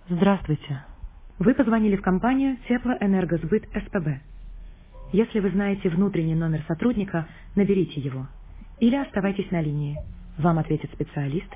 Здравствуйте. Вы позвонили в компанию Теплоэнергосбыт СПБ. Если вы знаете внутренний номер сотрудника, наберите его. Или оставайтесь на линии. Вам ответит специалист.